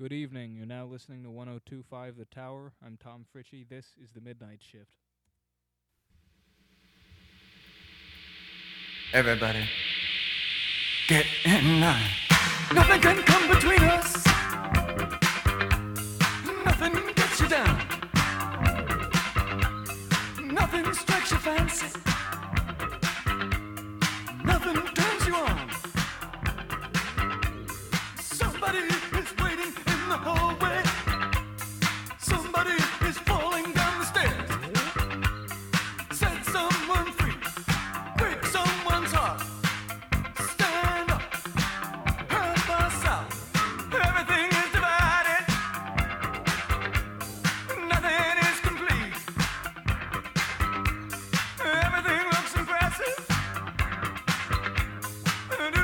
Good evening. You're now listening to 102.5 The Tower. I'm Tom Fritchie. This is the Midnight Shift. Everybody, get in line. Nothing can come between us. Nothing gets you down. Nothing strikes your fancy. Nothing turns you on. Somebody is waiting in the hallway. Somebody is falling down the stairs. Set someone free. Break someone's heart. Stand up. Help us out. Everything is divided. Nothing is complete. Everything looks impressive. And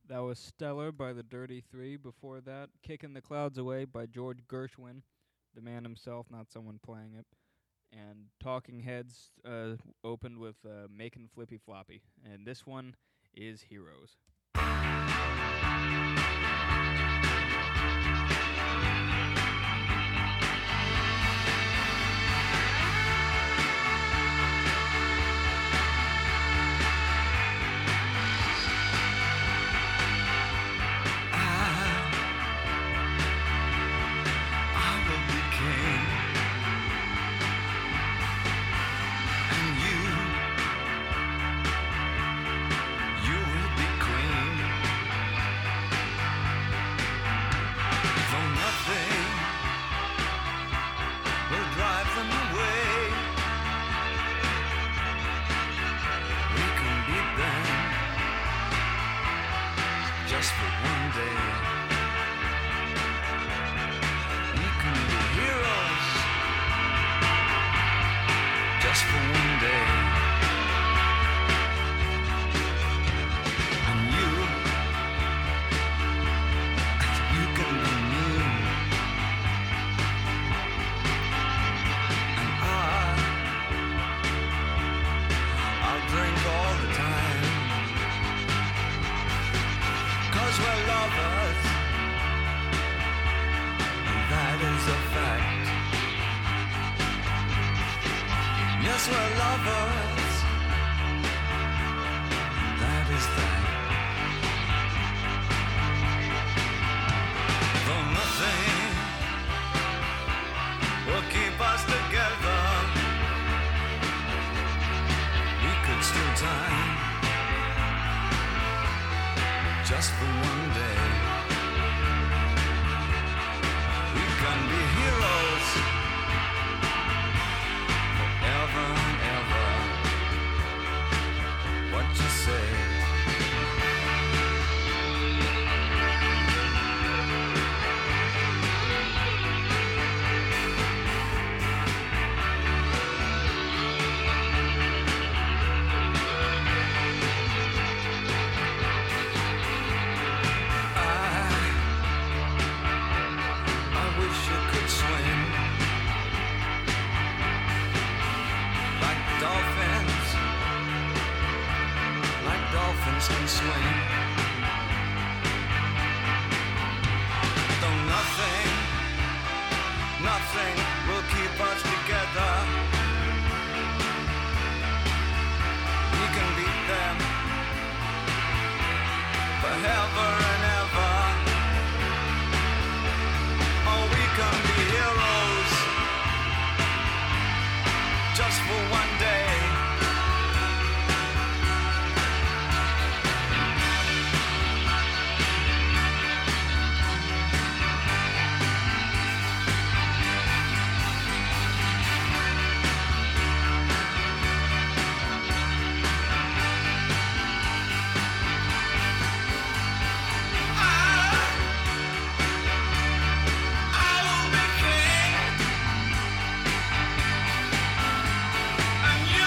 That was Stellar by the Dirty Three. Before that, Kicking the Clouds Away by George Gershwin, the man himself, not someone playing it. And Talking Heads opened with Makin' Flippy Floppy. And this one is Heroes. And you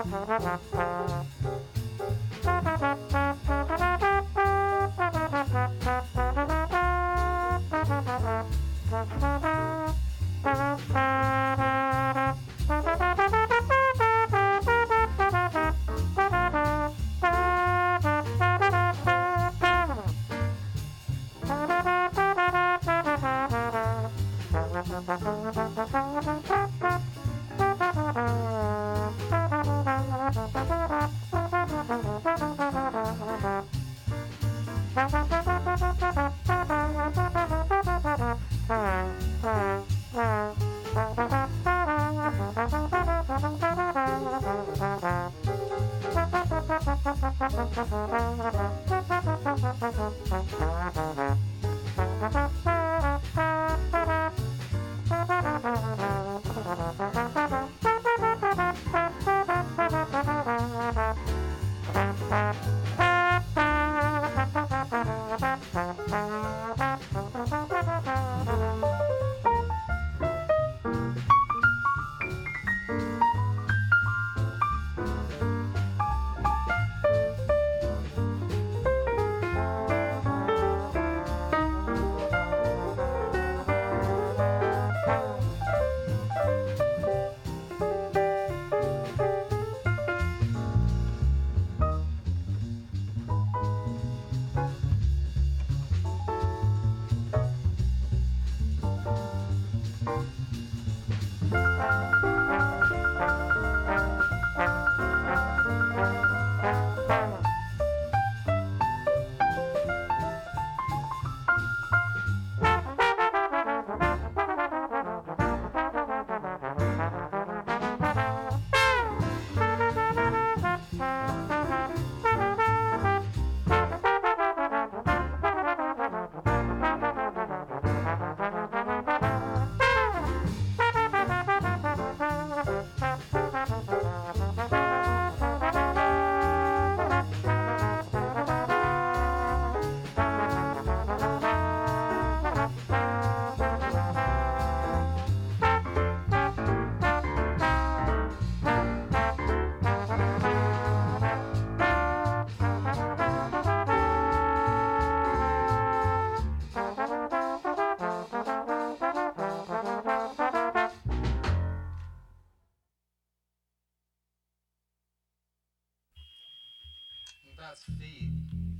That's feet.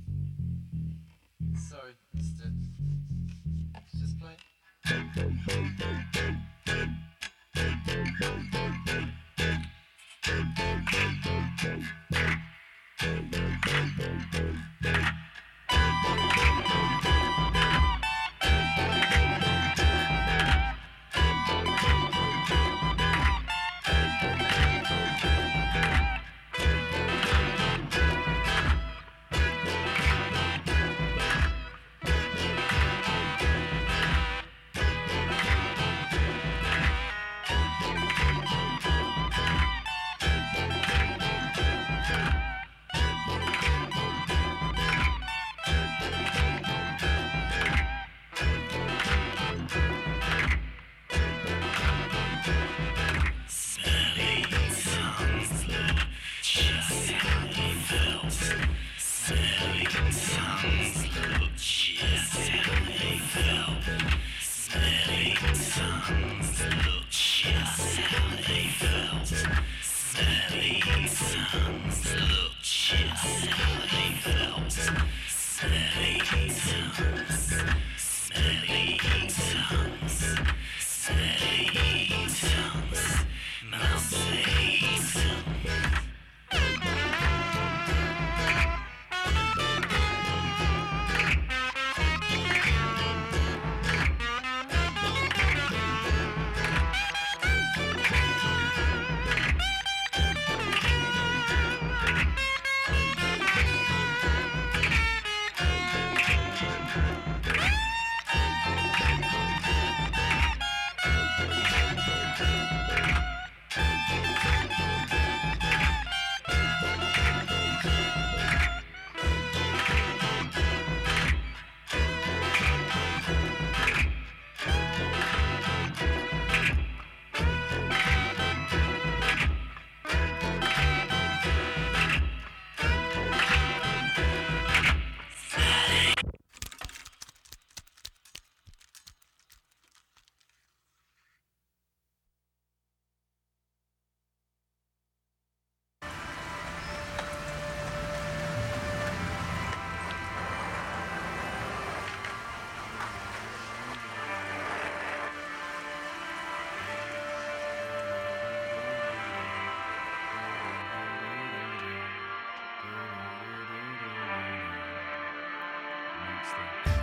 Sorry, mister. Just play.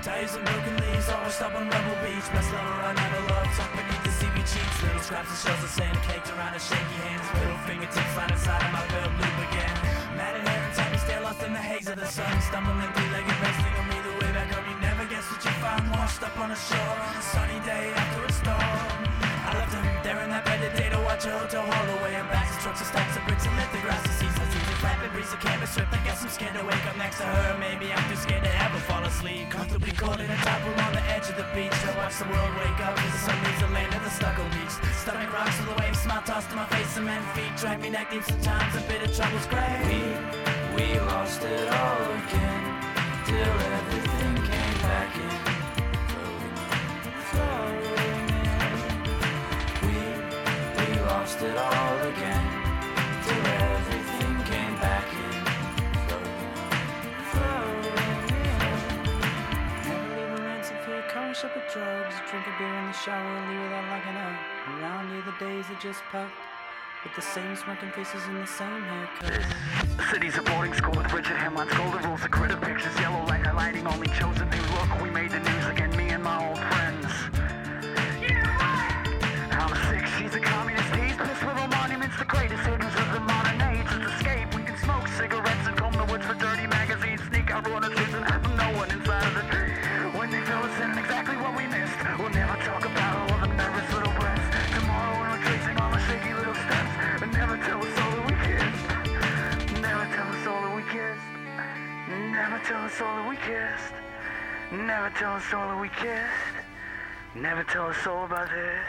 Tires and broken leaves, all washed up on Rebel Beach. Best lover I never loved, tucked beneath the seaweed sheets. Little scraps of shells of sand caked around her shaky hands. Little fingertips slide inside of my belt loop again. Matted hair and tabby stare lost in the haze of the sun. Stumbling three-legged resting on me the way back home. You never guess what you found washed up on a shore on a sunny day after a storm. I left him there in that bedded day to watch a hotel haul away. And bags of trucks and stacks of bricks and lit the grass to see some seeds and flapping breeze of canvas strip. I guess I'm scared to wake up next to her. Maybe I'm too scared to ever fall asleep. Comfortably coiled in a towel on the edge of the beach. I watch the world wake up as the sun leaves the land of the stucco beach. Stomach rocks to the waves, smile tossed to my face. Cement feet drag me neck deep sometimes. A bit of trouble's great. We lost it all again till everything came back in. Floating in. We lost it all again till everything came back in. Floating in. Never leave a ransom fee, car shop with drugs. Drink a beer in the shower, leave without locking up. Around you the days that just pucked. With the same smirking faces and the same haircut. The city's a boarding school with rigid headlines, golden rules, the grid of pictures, yellow light highlighting only chosen few. Look, we made the news again, me and my old friends. I'm sick, she's a communist. He's pissed with all monuments, the greatest hidden of the modern age. Let's escape, we can smoke cigarettes and comb the woods for dirty magazines. Sneak out, ruin the streets and have no one inside of the when they fill us in exactly what we missed. We'll never talk about all the nervous little breaths. Tomorrow when we're tracing all the shaky little steps. But never tell us all that we kissed. Never tell us all that we kissed. Never tell us all that we kissed. Never tell us all that we kissed. Never tell us all about this.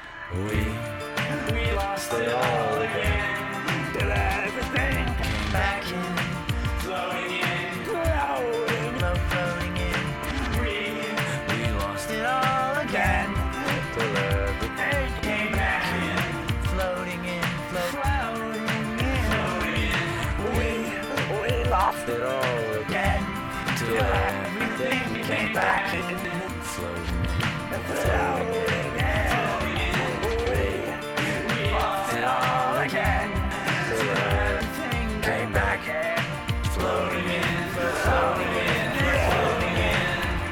We lost it all again. Till everything came back in. Floating in. Floating in. We lost it all again. Till everything came back in. Floating in. Floating in. We lost it all again. Till everything came back in. Floating in. Floating in. All again, till everything came back, floating in, floating in, floating in.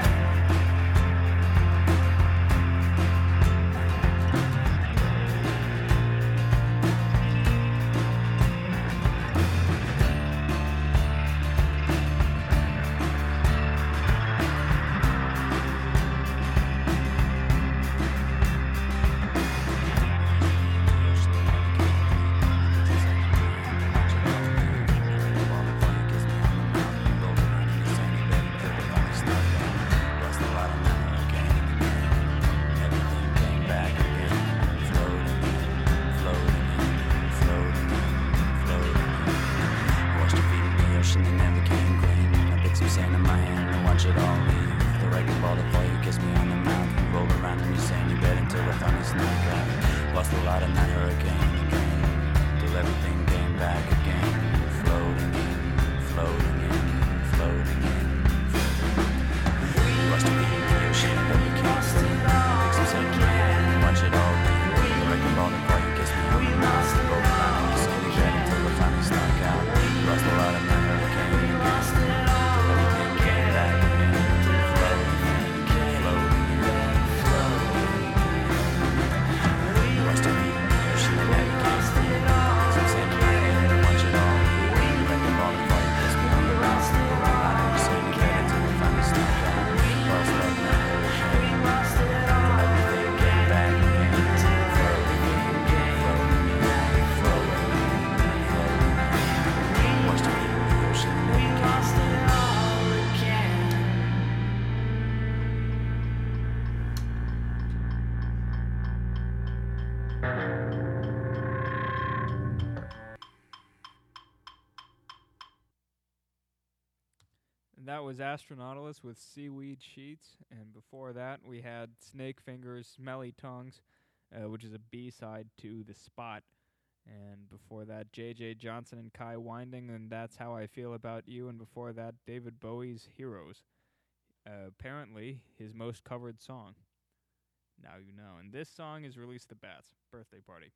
That was Astronautilus with Seaweed Sheets, and before that we had Snake Fingers, Smelly Tongues, which is a B-side to The Spot. And before that, J.J. Johnson and Kai Winding, and That's How I Feel About You. And before that, David Bowie's Heroes. Apparently, his most covered song. Now you know. And this song is Release the Bats, Birthday Party.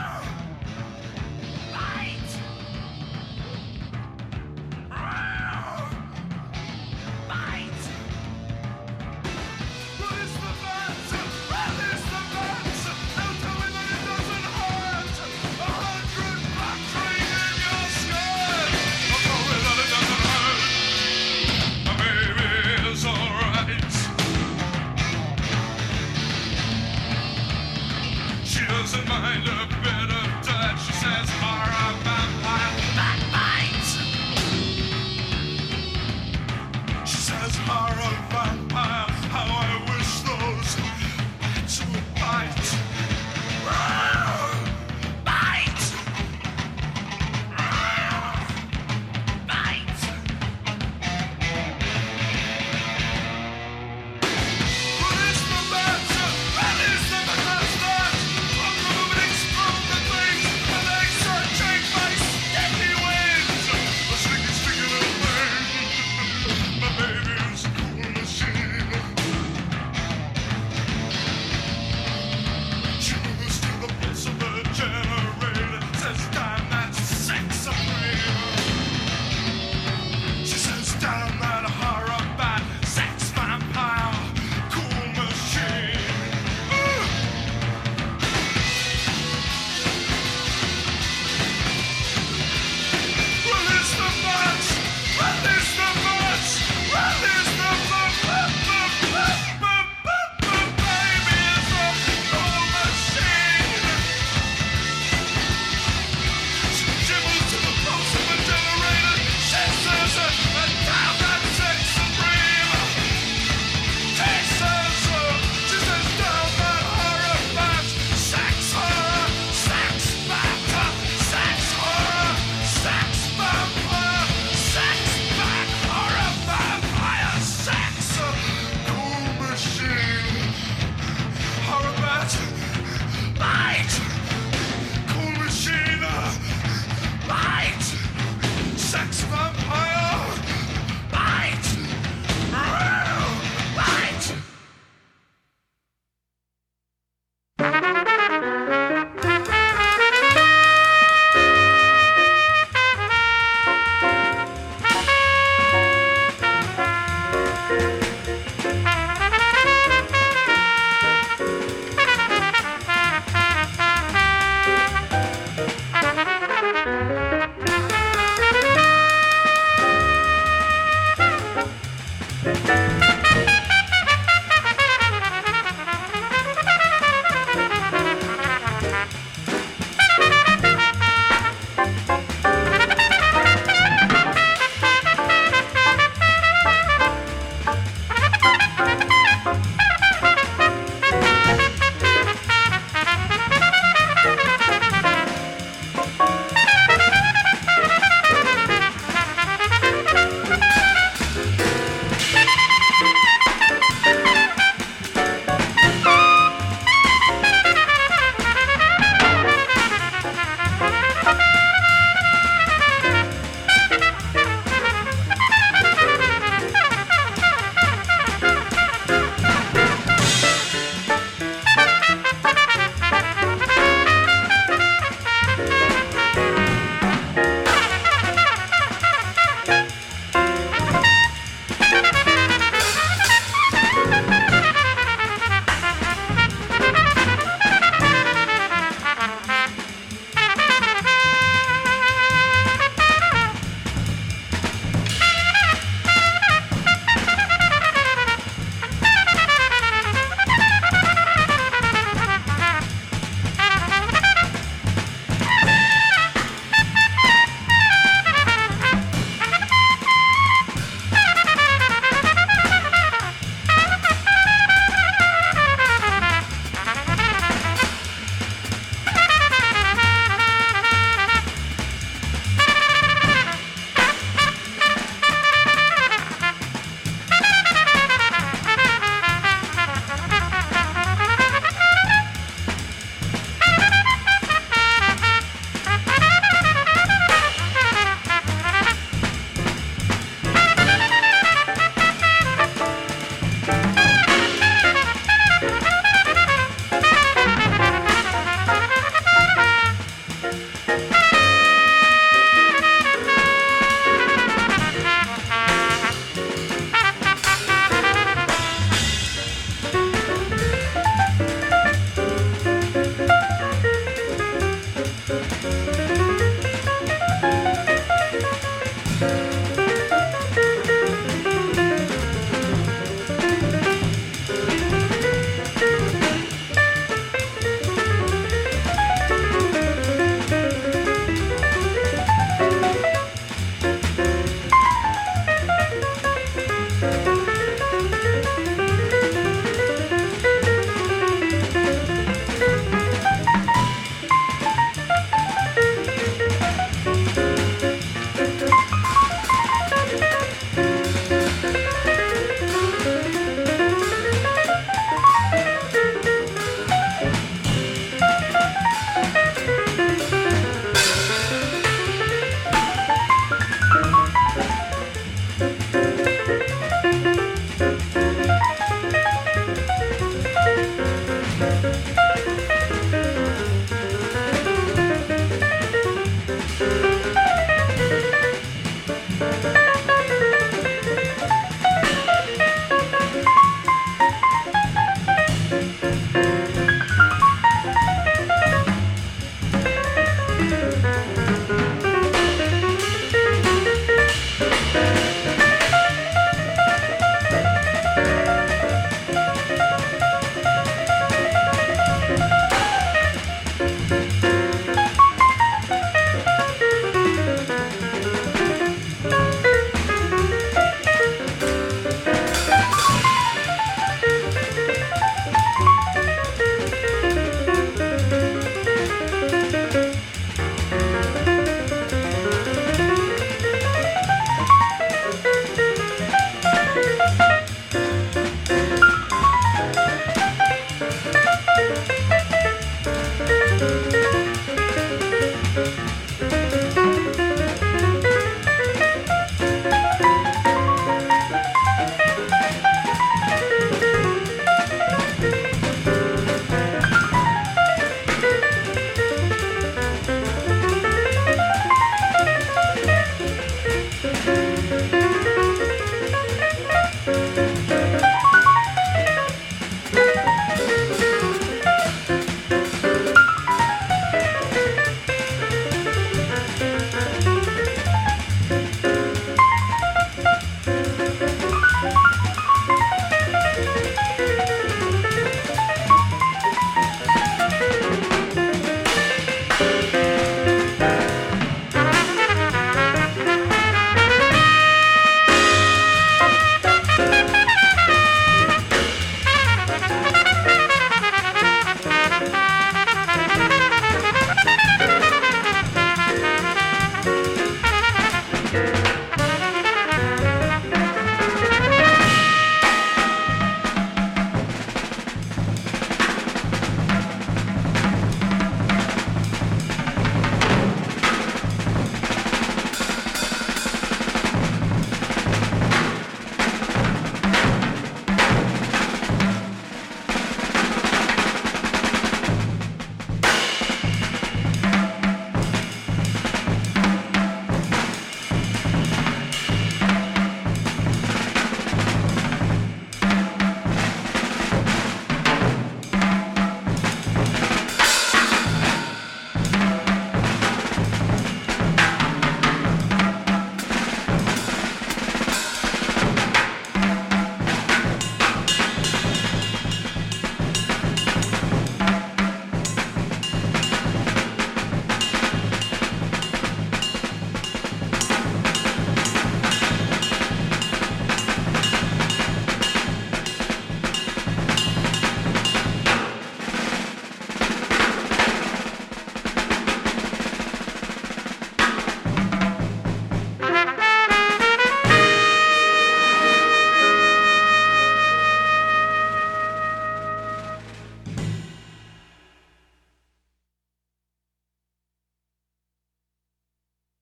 Fight! doesn't mind a bit of dirt. She says horror vampire backbite. She says horror vampire, how I wish those bats would bite. Bite! Bite! Release the bats! Release the bastard! I'm moving from the things and they searching my stick!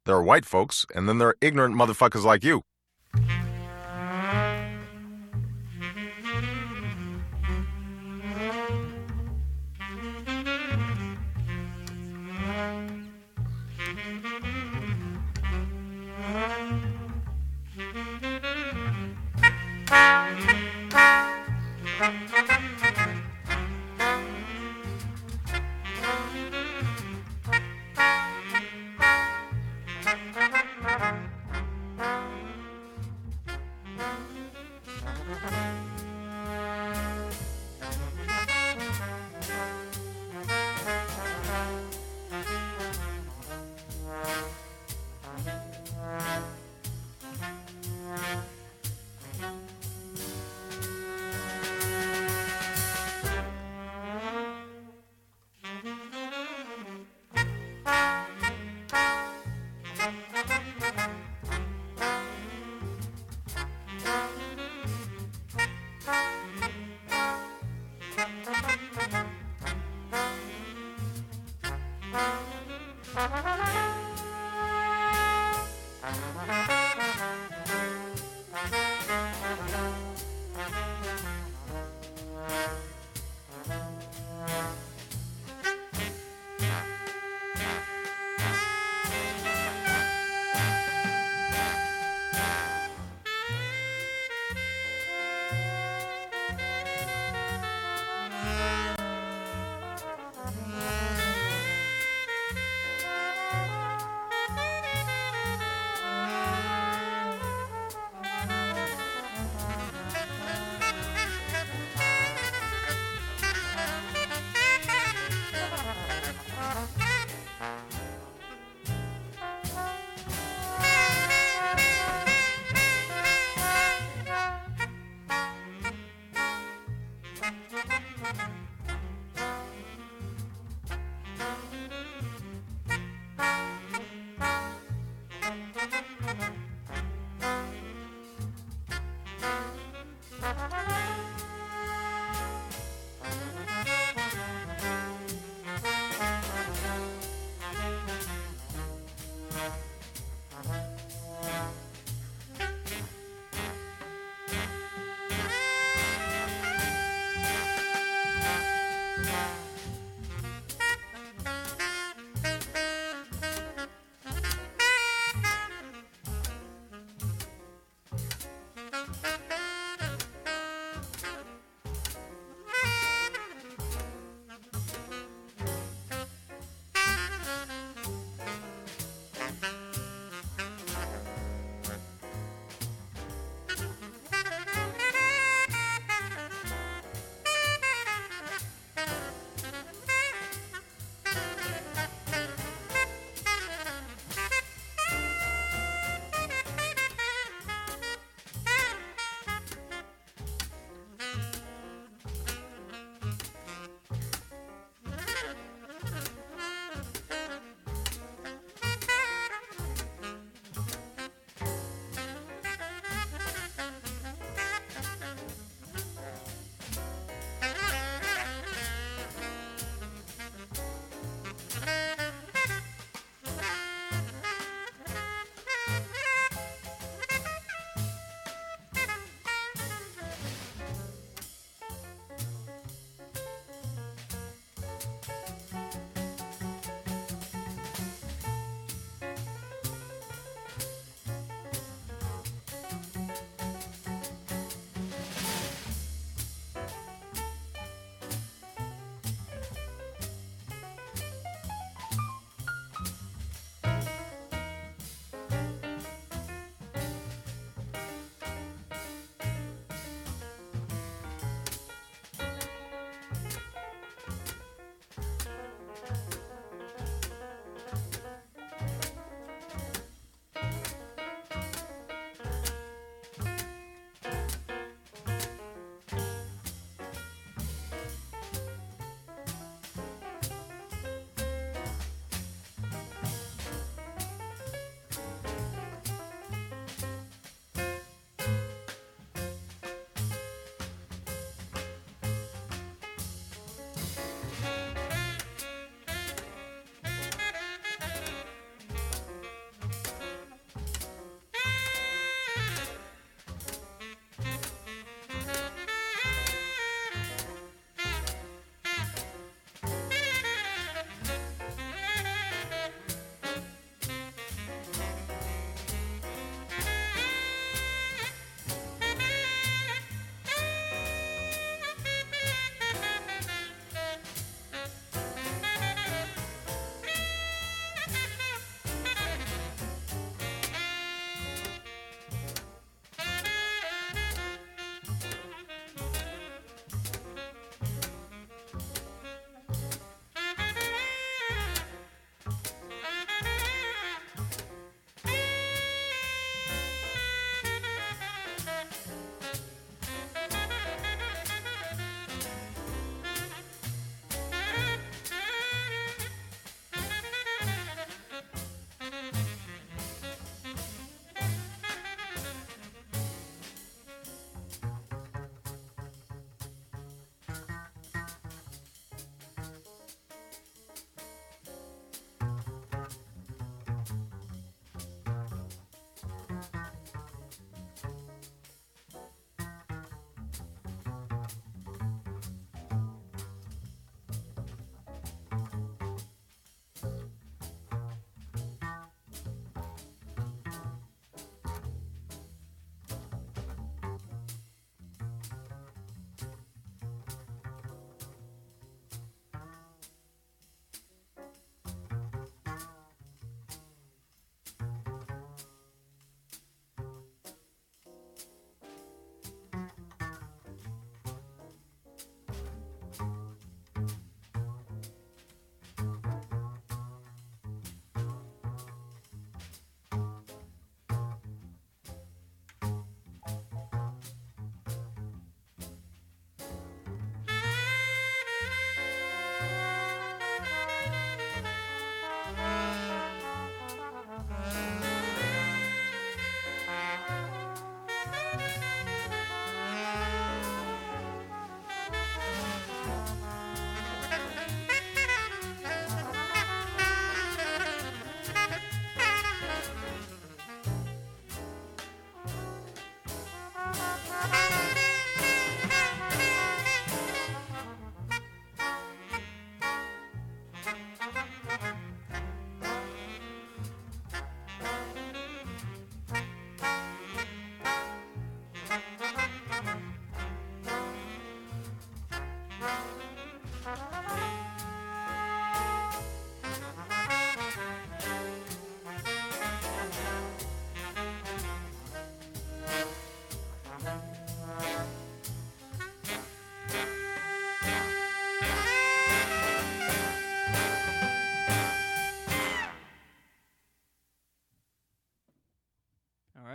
There are white folks, and then there are ignorant motherfuckers like you.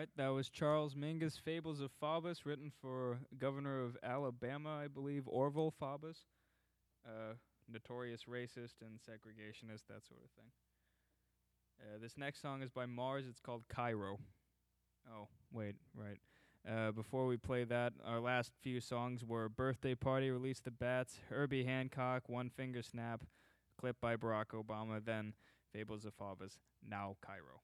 right, that was Charles Mingus' Fables of Faubus, written for Governor of Alabama, I believe, Orville Faubus. Notorious racist and segregationist, that sort of thing. This next song is by Mars. It's called Cairo. Oh, wait, right. Before we play that, our last few songs were Birthday Party, Release the Bats, Herbie Hancock, One Finger Snap, clip by Barack Obama, then Fables of Faubus, now Cairo.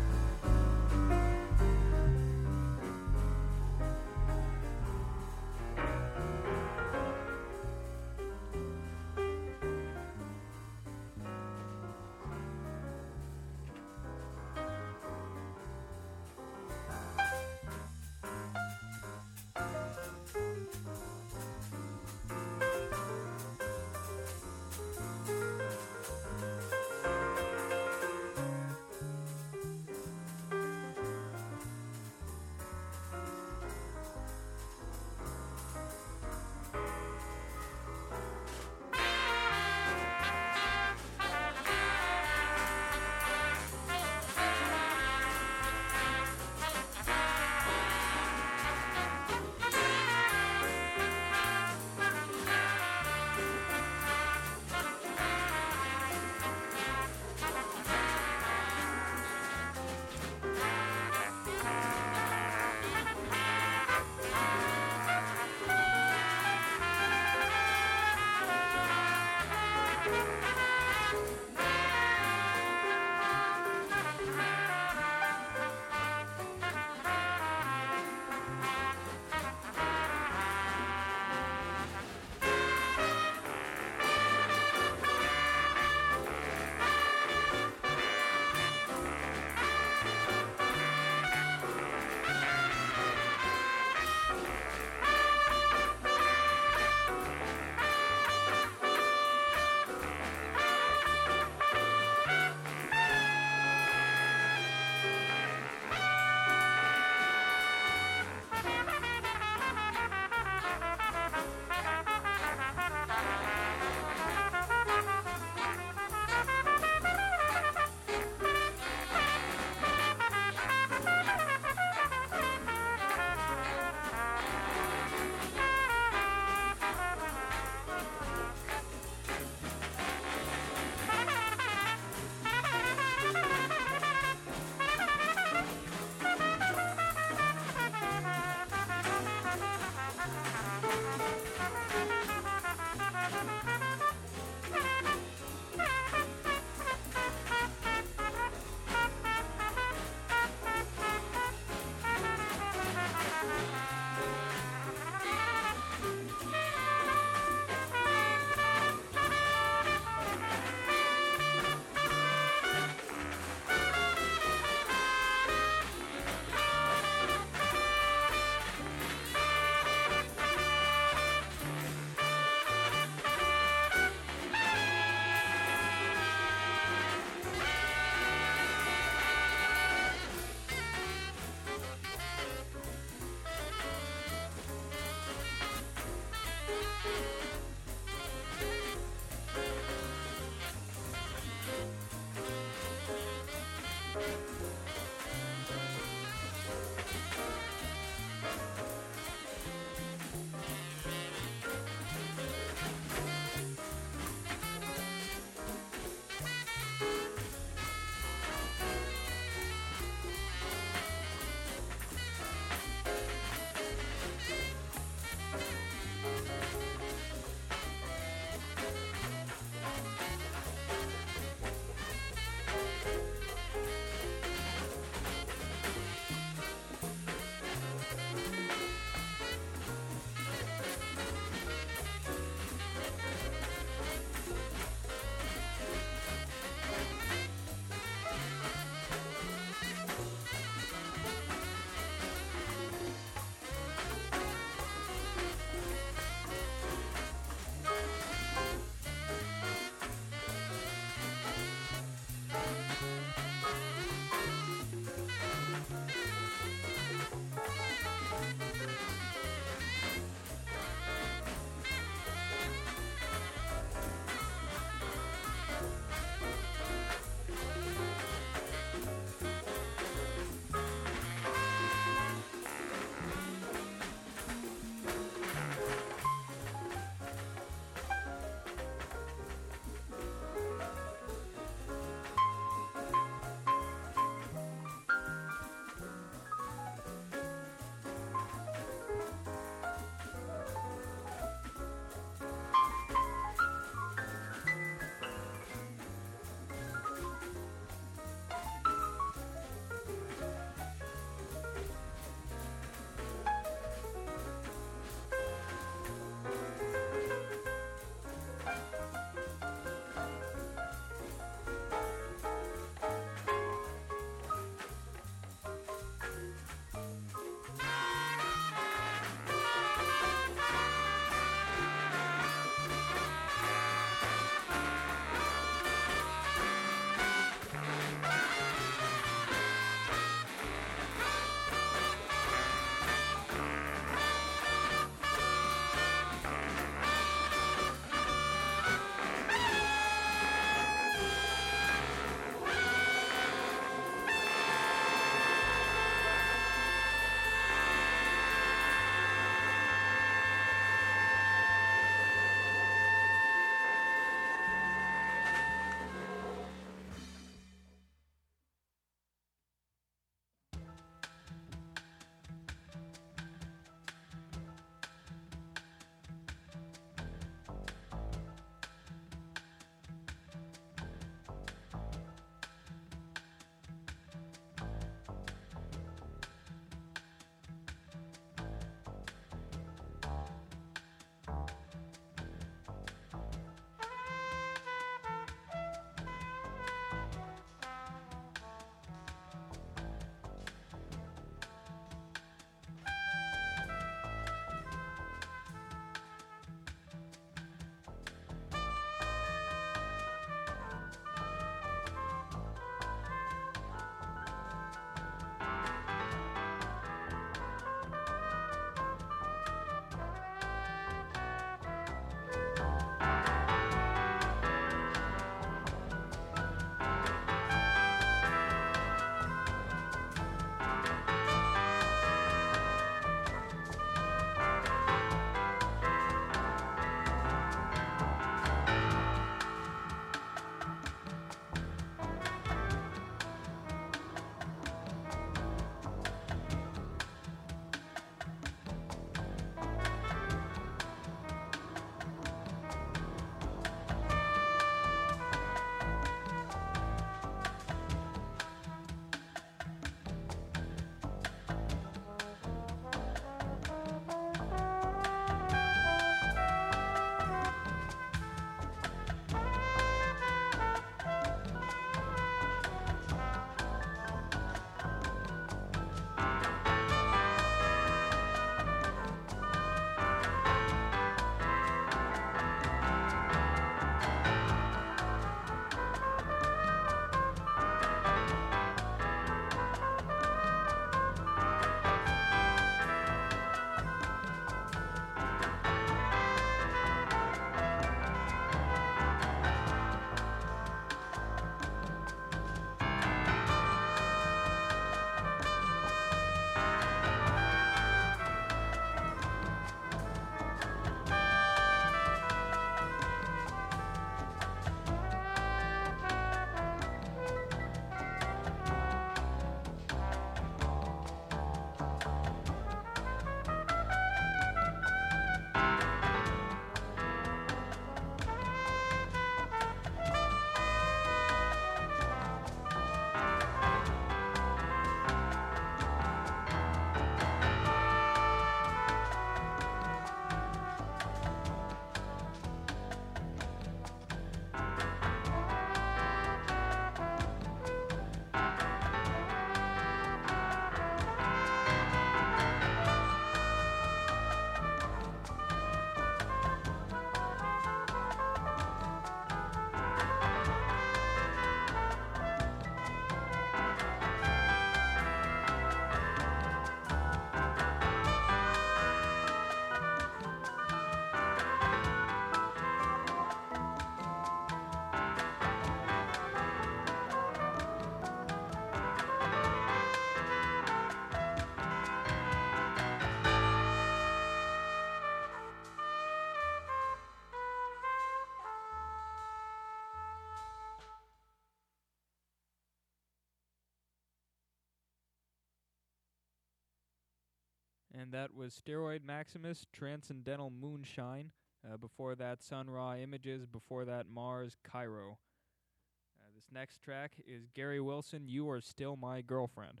And that was Steroid Maximus, Transcendental Moonshine. Before that, Sun Ra Images. Before that, Mars, Cairo. This next track is Gary Wilson, You Are Still My Girlfriend.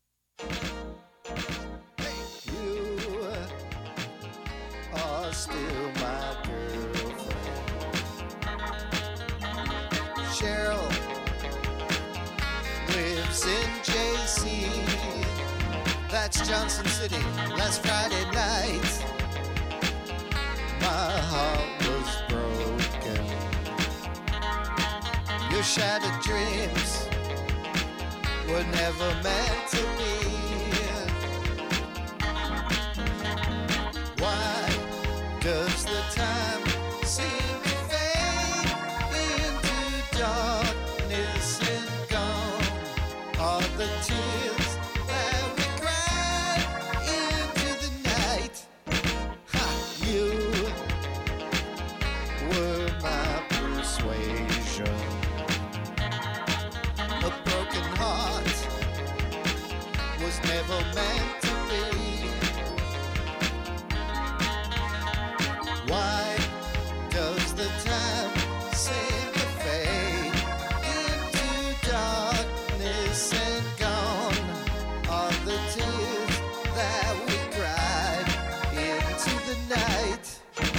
You are still my girlfriend. Cheryl lives in JC. That's Johnson City. Last Friday night, my heart was broken. Your shattered dreams were never meant to be. Why does the time seem to fade into darkness and gone are the tears that we cried into the night? Ha, you were my persuasion. A broken heart was never meant to be. Why does the time seem to fade into darkness and gone are the tears that we cried into the night?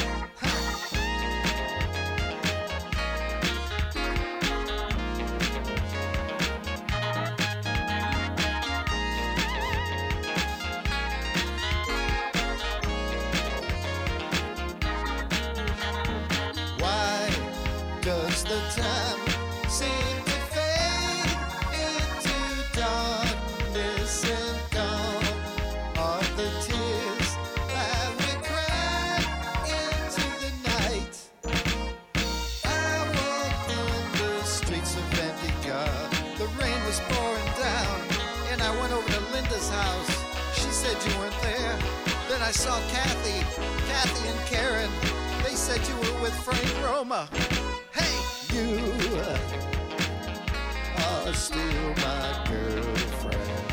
Why does the time seem to fade into darkness and gone are the tears that we cried into the night? I walked in the streets of Antigua. The rain was pouring down, and I went over to Linda's house. She said you weren't there. Then I saw Kathy and Karen. They said you were with Frank Roma. Hey, you are still my girlfriend.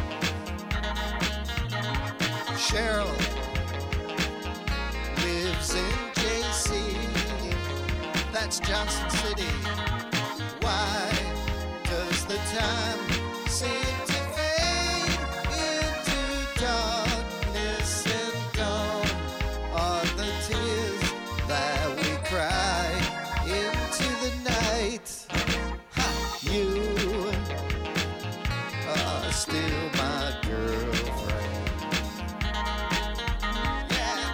Cheryl lives in JC. That's Johnson City. Why does the time seem to fade into darkness and gone are the tears that we cry into the night? Ha, you are still my girlfriend. Yeah.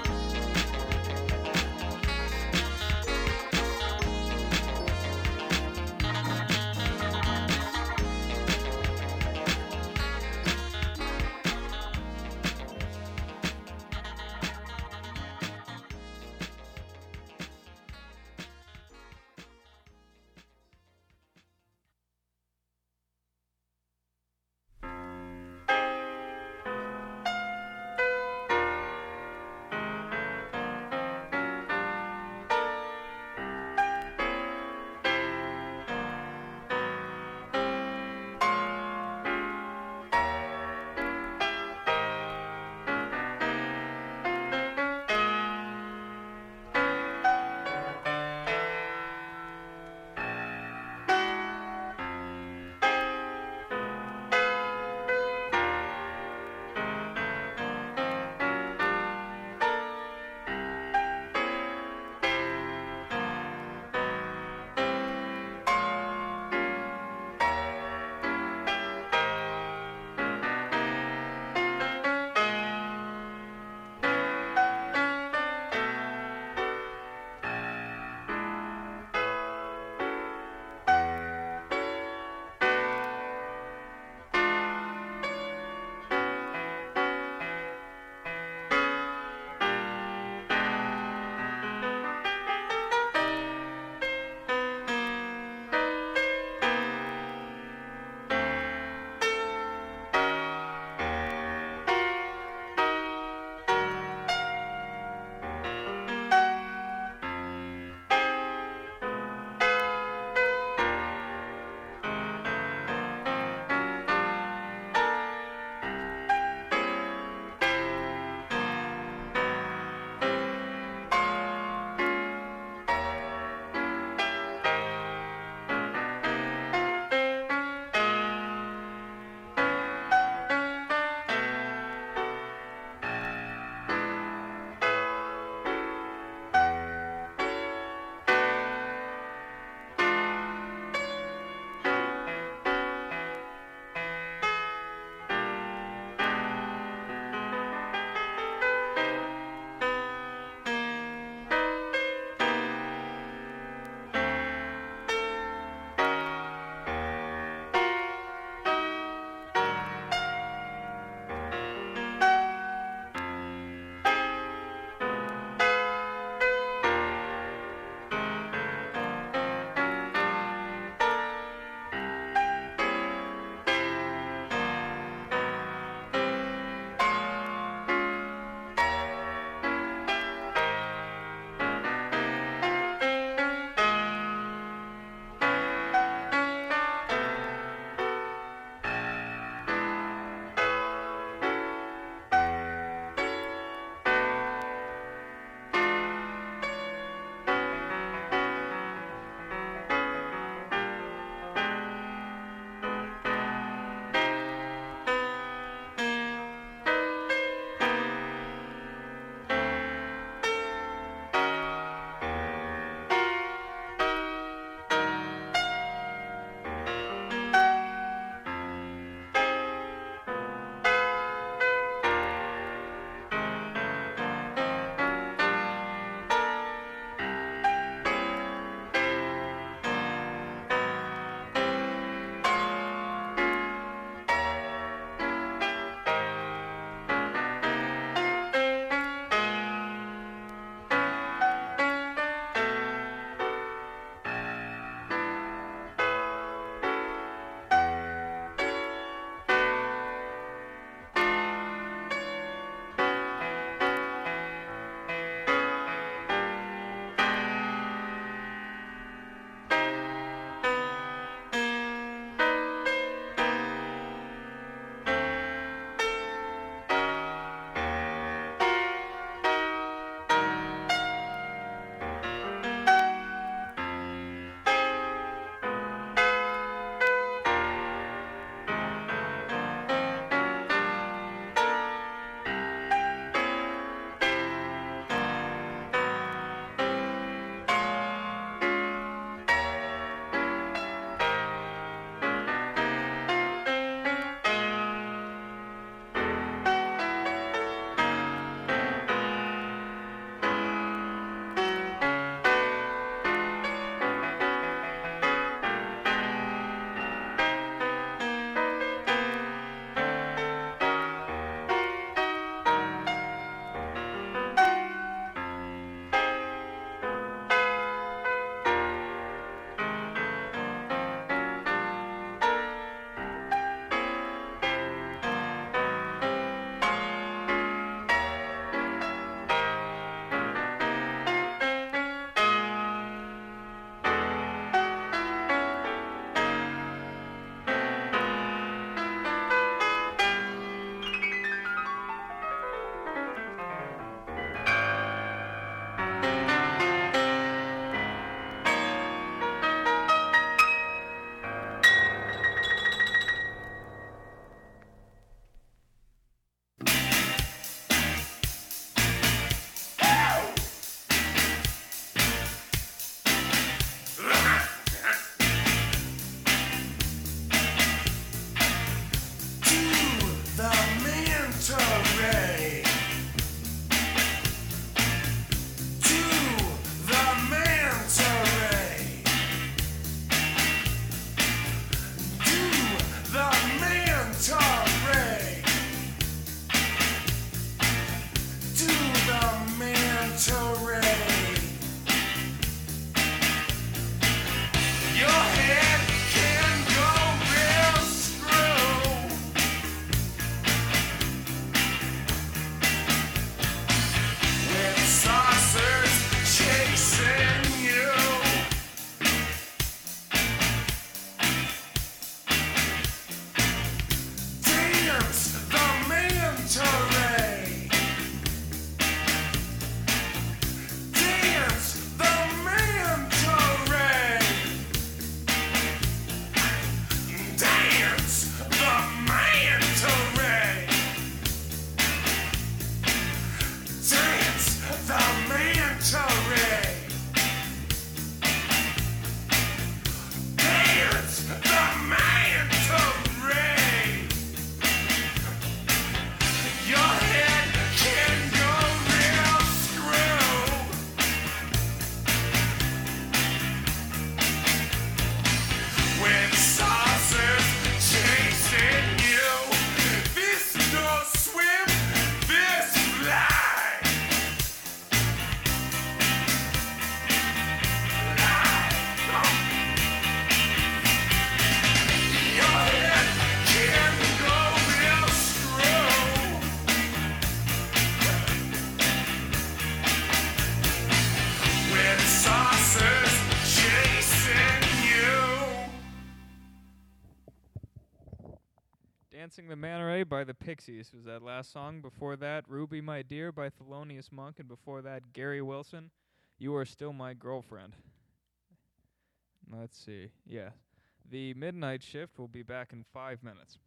Dancing the Man Ray by the Pixies was that last song. Before that, Ruby My Dear by Thelonious Monk. And before that, Gary Wilson, You Are Still My Girlfriend. Let's see. Yeah. The Midnight Shift will be back in 5 minutes.